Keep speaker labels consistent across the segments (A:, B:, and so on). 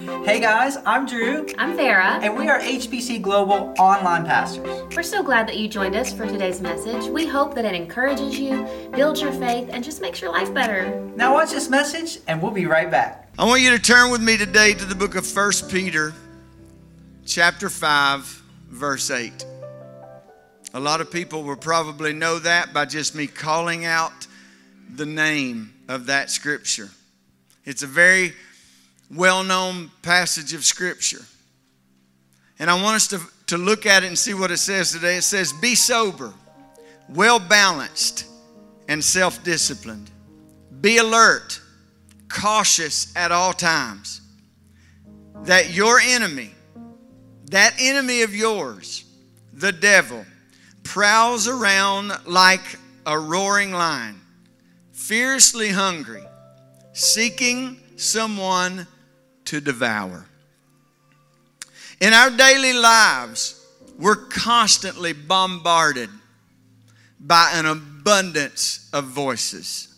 A: Hey guys, I'm Drew.
B: I'm Farah.
A: And we are HBC Global online pastors.
B: We're so glad that you joined us for today's message. We hope that it encourages you, builds your faith, and just makes your life better.
A: Now watch this message and we'll be right back.
C: I want you to turn with me today to the book of 1 Peter, chapter 5, verse 8. A lot of people will probably know that by just me calling out the name of that scripture. It's a very well-known passage of scripture. And I want us to look at it and see what it says today. It says, be sober, well-balanced, and self-disciplined. Be alert, cautious at all times. That your enemy, that enemy of yours, the devil, prowls around like a roaring lion, fiercely hungry, seeking someone to devour. In our daily lives, we're constantly bombarded by an abundance of voices.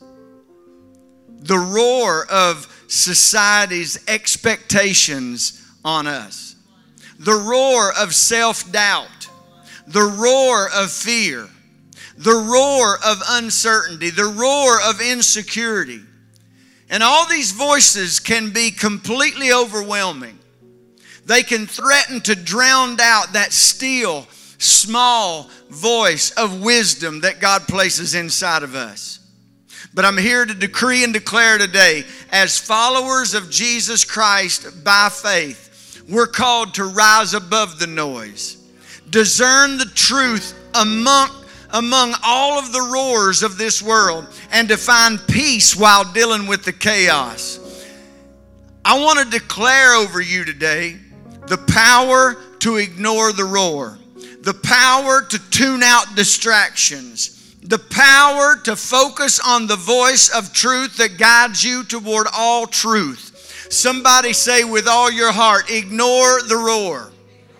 C: The roar of society's expectations on us. The roar of self-doubt. The roar of fear, the roar of uncertainty, the roar of insecurity. And all these voices can be completely overwhelming. They can threaten to drown out that still, small voice of wisdom that God places inside of us. But I'm here to decree and declare today, as followers of Jesus Christ by faith, we're called to rise above the noise. Discern the truth among all of the roars of this world and to find peace while dealing with the chaos. I want to declare over you today the power to ignore the roar, the power to tune out distractions, the power to focus on the voice of truth that guides you toward all truth. Somebody say with all your heart, ignore the roar.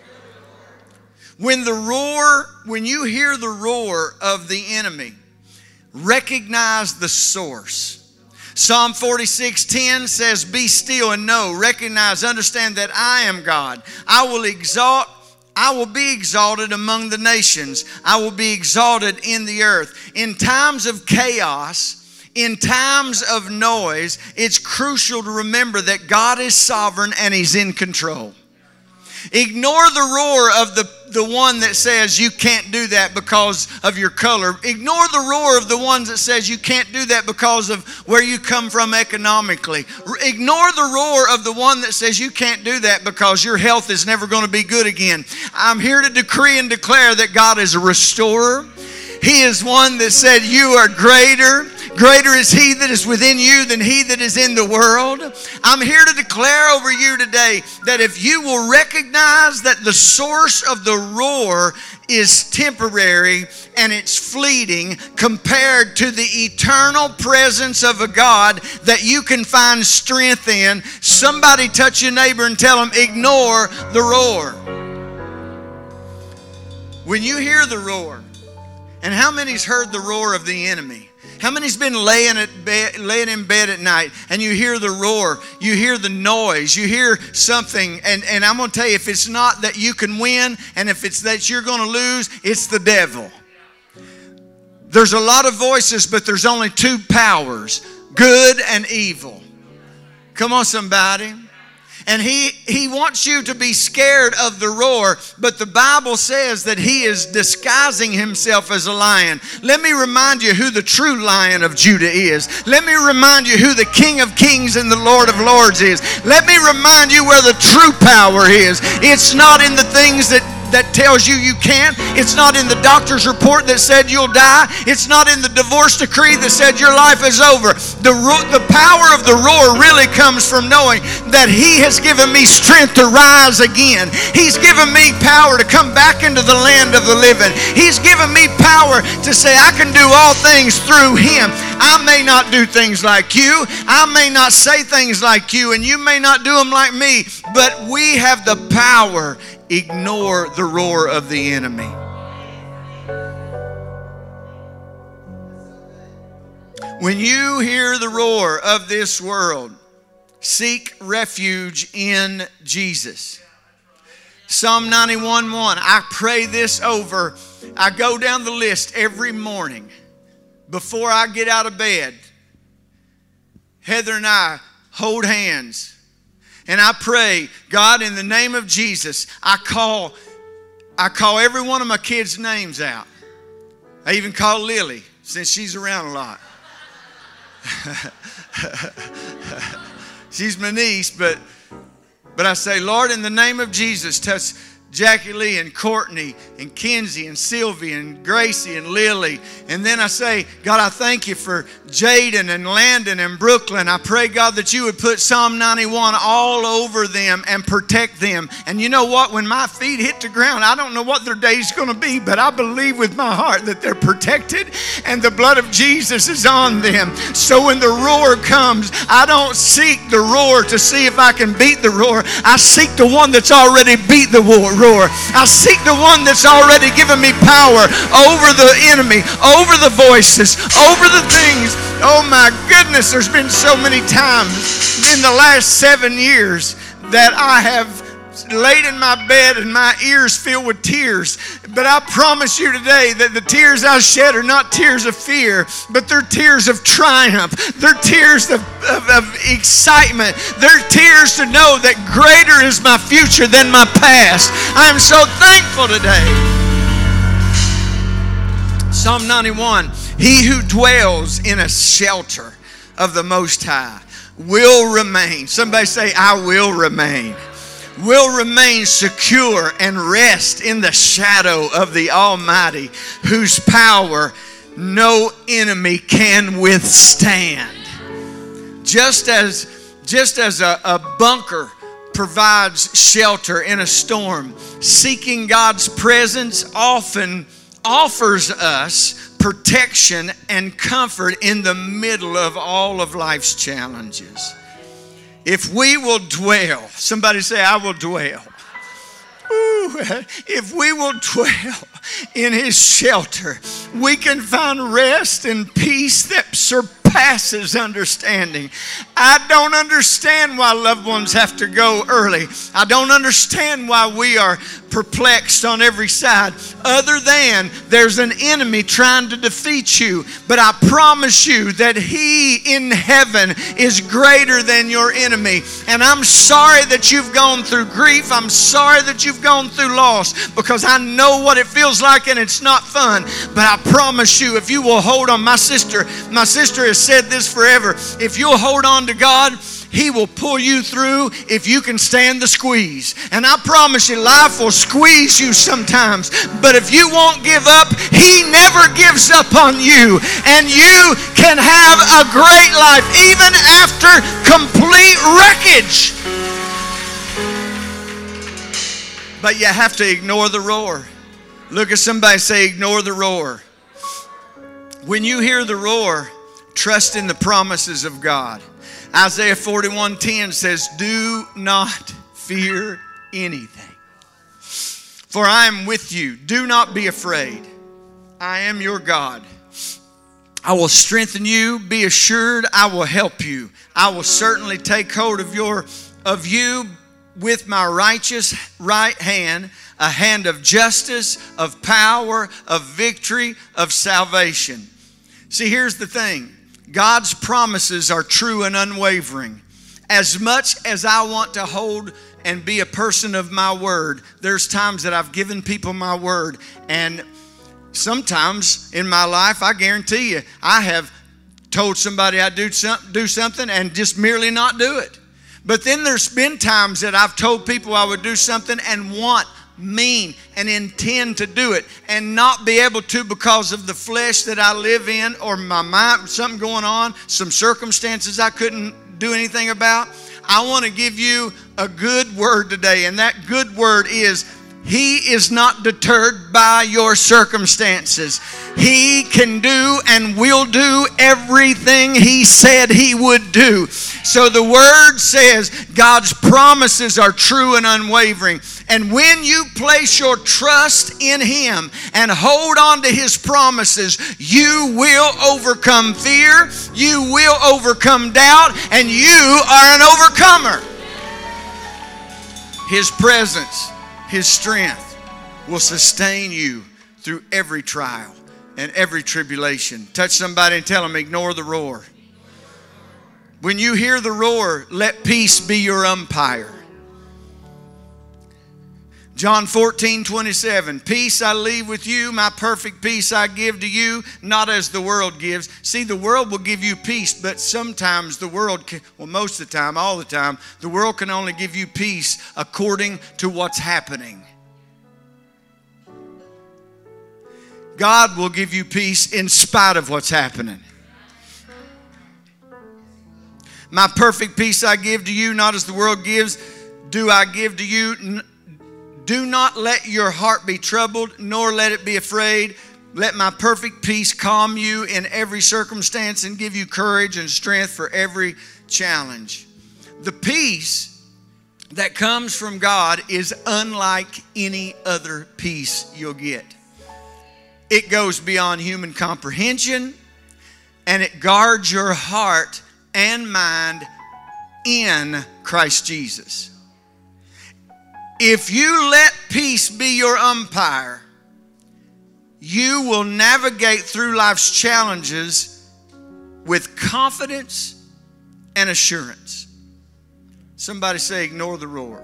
C: When you hear the roar of the enemy, recognize the source. Psalm 46:10 says, be still and know, recognize, understand that I am God. I will be exalted among the nations. I will be exalted in the earth. In times of chaos, in times of noise, it's crucial to remember that God is sovereign and He's in control. Ignore the roar of the one that says you can't do that because of your color. Ignore the roar of the ones that says you can't do that because of where you come from economically. Ignore the roar of the one that says you can't do that because your health is never going to be good again. I'm here to decree and declare that God is a restorer. He is one that said you are greater. Greater is He that is within you than he that is in the world. I'm here to declare over you today that if you will recognize that the source of the roar is temporary and it's fleeting compared to the eternal presence of a God that you can find strength in, somebody touch your neighbor and tell them, ignore the roar. When you hear the roar, and how many's heard the roar of the enemy? How many's been laying in bed at night and you hear the roar, you hear the noise, you hear something, and I'm going to tell you, if it's not that you can win and if it's that you're going to lose, it's the devil. There's a lot of voices, but there's only two powers, good and evil. Come on, somebody. And he wants you to be scared of the roar, but the Bible says that He is disguising Himself as a lion. Let me remind you who the true Lion of Judah is. Let me remind you who the King of Kings and the Lord of Lords is. Let me remind you where the true power is. It's not in the things that tells you can't. It's not in the doctor's report that said you'll die. It's not in the divorce decree that said your life is over. The power of the roar really comes from knowing that He has given me strength to rise again. He's given me power to come back into the land of the living. He's given me power to say I can do all things through Him. I may not do things like you. I may not say things like you, and you may not do them like me, but we have the power. Ignore the roar of the enemy. When you hear the roar of this world, Seek refuge in Jesus. Psalm 91:1. I pray this over. I go down the list every morning before I get out of bed. Heather and I hold hands. And I pray, God, in the name of Jesus, I call every one of my kids' names out. I even call Lily, since she's around a lot. She's my niece, but I say, Lord, in the name of Jesus, touch Jackie Lee and Courtney and Kenzie and Sylvie and Gracie and Lily. And then I say, God, I thank you for Jaden and Landon and Brooklyn. I pray, God, that you would put Psalm 91 all over them and protect them. And you know what? When my feet hit the ground, I don't know what their day's going to be, but I believe with my heart that they're protected and the blood of Jesus is on them. So when the roar comes, I don't seek the roar to see if I can beat the roar. I seek the one that's already beat the roar. I seek the one that's already given me power over the enemy, over the voices, over the things. Oh my goodness, there's been so many times in the last 7 years that I have laid in my bed and my ears filled with tears. But I promise you today that the tears I shed are not tears of fear, but they're tears of triumph. They're tears of excitement. They're tears to know that greater is my future than my past. I am so thankful today. Psalm 91, he who dwells in a shelter of the Most High will remain. Somebody say, I will remain. Will remain secure and rest in the shadow of the Almighty, whose power no enemy can withstand. Just as a bunker provides shelter in a storm, seeking God's presence often offers us protection and comfort in the middle of all of life's challenges. If we will dwell, somebody say, I will dwell. Ooh, if we will dwell in his shelter, we can find rest and peace that surpasses understanding. I don't understand why loved ones have to go early. I don't understand why we are perplexed on every side, other than there's an enemy trying to defeat you. But I promise you that he in heaven is greater than your enemy. And I'm sorry that you've gone through grief. I'm sorry that you've gone through loss, because I know what it feels like and it's not fun. But I promise you, if you will hold on, my sister has said this forever, if you'll hold on to God, he will pull you through if you can stand the squeeze. And I promise you, life will squeeze you sometimes. But if you won't give up, he never gives up on you. And you can have a great life even after complete wreckage. But you have to ignore the roar. Look at somebody, say, ignore the roar. When you hear the roar, trust in the promises of God. Isaiah 41:10 says, do not fear anything, for I am with you. Do not be afraid. I am your God. I will strengthen you. Be assured I will help you. I will certainly take hold of you with my righteous right hand, a hand of justice, of power, of victory, of salvation. See, here's the thing. God's promises are true and unwavering. As much as I want to hold and be a person of my word, there's times that I've given people my word. And sometimes in my life, I guarantee you, I have told somebody I'd do something and just merely not do it. But then there's been times that I've told people I would do something and mean and intend to do it and not be able to because of the flesh that I live in, or my mind, something going on, some circumstances I couldn't do anything about. I want to give you a good word today, and that good word is He is not deterred by your circumstances. He can do and will do everything He said He would do. So the Word says God's promises are true and unwavering. And when you place your trust in Him and hold on to His promises, you will overcome fear, you will overcome doubt, and you are an overcomer. His presence, His strength will sustain you through every trial and every tribulation. Touch somebody and tell them, ignore the roar. When you hear the roar, let peace be your umpire. John 14:27, peace I leave with you, my perfect peace I give to you, not as the world gives. See, the world will give you peace, but sometimes the world, most of the time, all the time, the world can only give you peace according to what's happening. God will give you peace in spite of what's happening. My perfect peace I give to you, not as the world gives, do I give to you. Do not let your heart be troubled, nor let it be afraid. Let my perfect peace calm you in every circumstance and give you courage and strength for every challenge. The peace that comes from God is unlike any other peace you'll get. It goes beyond human comprehension, and it guards your heart and mind in Christ Jesus. If you let peace be your umpire, you will navigate through life's challenges with confidence and assurance. Somebody say, ignore the roar.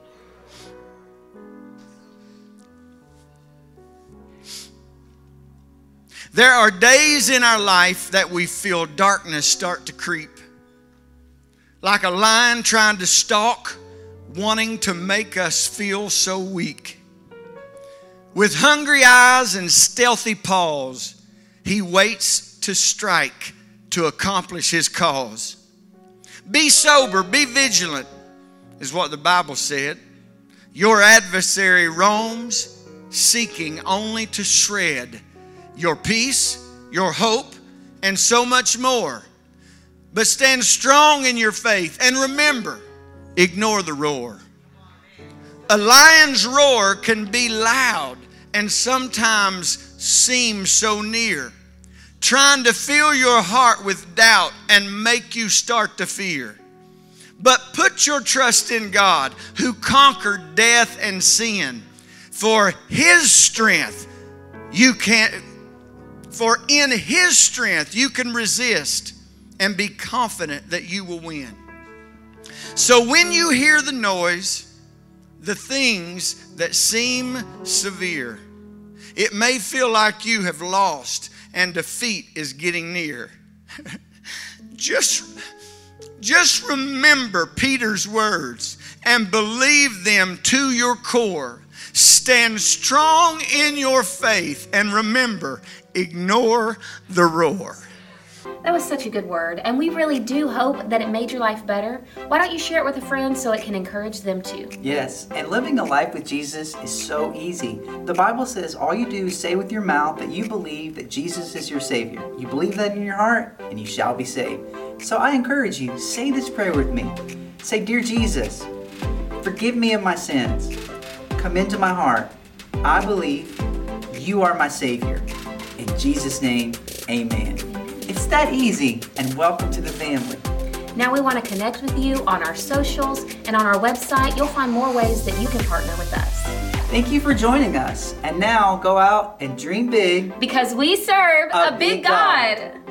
C: There are days in our life that we feel darkness start to creep. Like a lion trying to stalk, wanting to make us feel so weak. With hungry eyes and stealthy paws, he waits to strike to accomplish his cause. Be sober, be vigilant, is what the Bible said. Your adversary roams, seeking only to shred your peace, your hope, and so much more. But stand strong in your faith and remember, ignore the roar. A lion's roar can be loud and sometimes seem so near, trying to fill your heart with doubt and make you start to fear. But put your trust in God, who conquered death and sin. For His strength, for in His strength you can resist and be confident that you will win. So when you hear the noise, the things that seem severe, it may feel like you have lost and defeat is getting near. Just remember Peter's words and believe them to your core. Stand strong in your faith and remember, ignore the roar.
B: That was such a good word, and we really do hope that it made your life better. Why don't you share it with a friend so it can encourage them too?
A: Yes, and living a life with Jesus is so easy. The Bible says all you do is say with your mouth that you believe that Jesus is your Savior. You believe that in your heart, and you shall be saved. So I encourage you, say this prayer with me. Say, Dear Jesus, forgive me of my sins. Come into my heart. I believe you are my Savior. In Jesus' name, amen. It's that easy, and welcome to the family.
B: Now we want to connect with you on our socials and on our website. You'll find more ways that you can partner with us.
A: Thank you for joining us. And now go out and dream big.
B: Because we serve a big God.